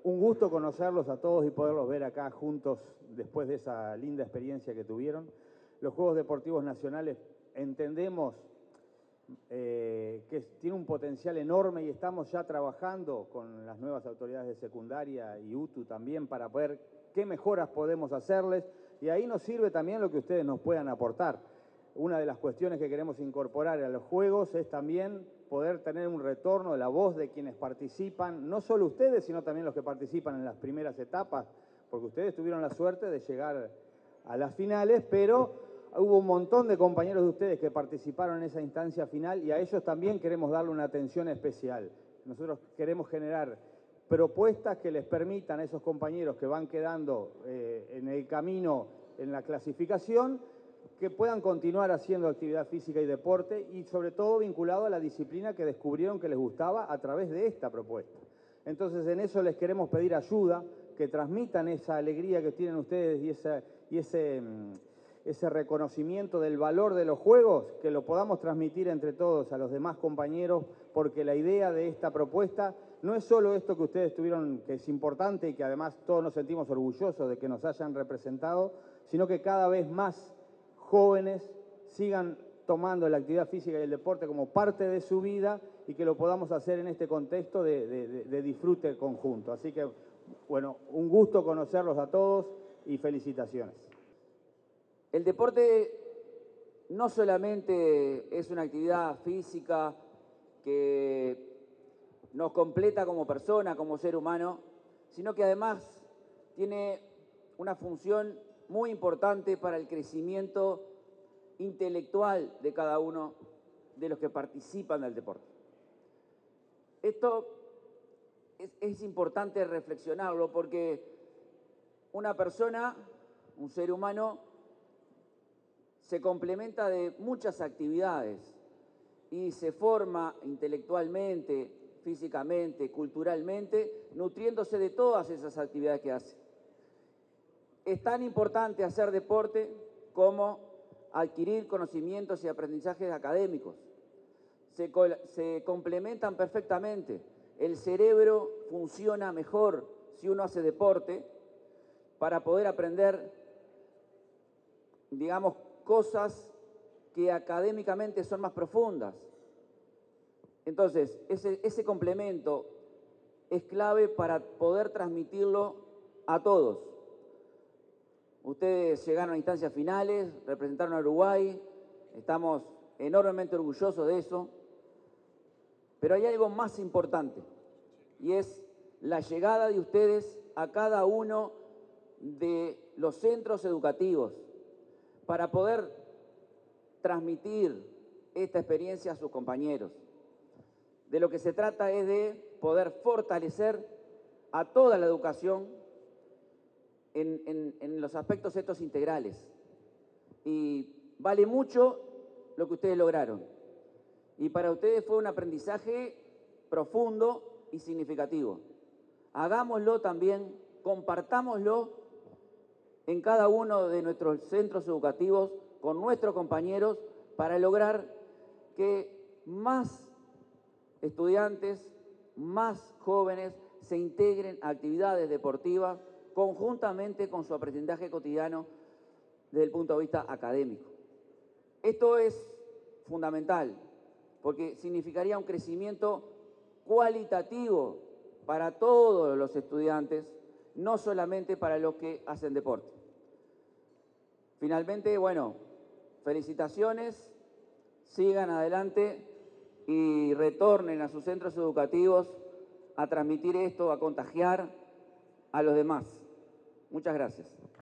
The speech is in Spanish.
Un gusto conocerlos a todos y poderlos ver acá juntos después de esa linda experiencia que tuvieron. Los Juegos Deportivos Nacionales entendemos que tiene un potencial enorme y estamos ya trabajando con las nuevas autoridades de secundaria y UTU también para ver qué mejoras podemos hacerles, y ahí nos sirve también lo que ustedes nos puedan aportar. Una de las cuestiones que queremos incorporar a los Juegos es también poder tener un retorno de la voz de quienes participan, no solo ustedes, sino también los que participan en las primeras etapas, porque ustedes tuvieron la suerte de llegar a las finales, pero hubo un montón de compañeros de ustedes que participaron en esa instancia final y a ellos también queremos darle una atención especial. Nosotros queremos generar propuestas que les permitan a esos compañeros que van quedando en el camino en la clasificación, que puedan continuar haciendo actividad física y deporte y sobre todo vinculado a la disciplina que descubrieron que les gustaba a través de esta propuesta. Entonces en eso les queremos pedir ayuda, que transmitan esa alegría que tienen ustedes y ese reconocimiento del valor de los Juegos, que lo podamos transmitir entre todos a los demás compañeros, porque la idea de esta propuesta no es solo esto que ustedes tuvieron, que es importante y que además todos nos sentimos orgullosos de que nos hayan representado, sino que cada vez más jóvenes sigan tomando la actividad física y el deporte como parte de su vida y que lo podamos hacer en este contexto de disfrute conjunto. Así que, bueno, un gusto conocerlos a todos y felicitaciones. El deporte no solamente es una actividad física que nos completa como persona, como ser humano, sino que además tiene una función muy importante para el crecimiento intelectual de cada uno de los que participan del deporte. Esto es importante reflexionarlo porque una persona, un ser humano, se complementa de muchas actividades y se forma intelectualmente, físicamente, culturalmente, nutriéndose de todas esas actividades que hace. Es tan importante hacer deporte como adquirir conocimientos y aprendizajes académicos. Se complementan perfectamente. El cerebro funciona mejor si uno hace deporte para poder aprender, digamos, cosas que académicamente son más profundas. Entonces, ese complemento es clave para poder transmitirlo a todos. Ustedes llegaron a instancias finales, representaron a Uruguay, estamos enormemente orgullosos de eso, pero hay algo más importante y es la llegada de ustedes a cada uno de los centros educativos para poder transmitir esta experiencia a sus compañeros. De lo que se trata es de poder fortalecer a toda la educación en los aspectos estos integrales. Y vale mucho lo que ustedes lograron. Y para ustedes fue un aprendizaje profundo y significativo. Hagámoslo también, compartámoslo en cada uno de nuestros centros educativos con nuestros compañeros para lograr que más estudiantes, más jóvenes se integren a actividades deportivas conjuntamente con su aprendizaje cotidiano desde el punto de vista académico. Esto es fundamental porque significaría un crecimiento cualitativo para todos los estudiantes, no solamente para los que hacen deporte. Finalmente, bueno, felicitaciones, sigan adelante y retornen a sus centros educativos a transmitir esto, a contagiar a los demás. Muchas gracias.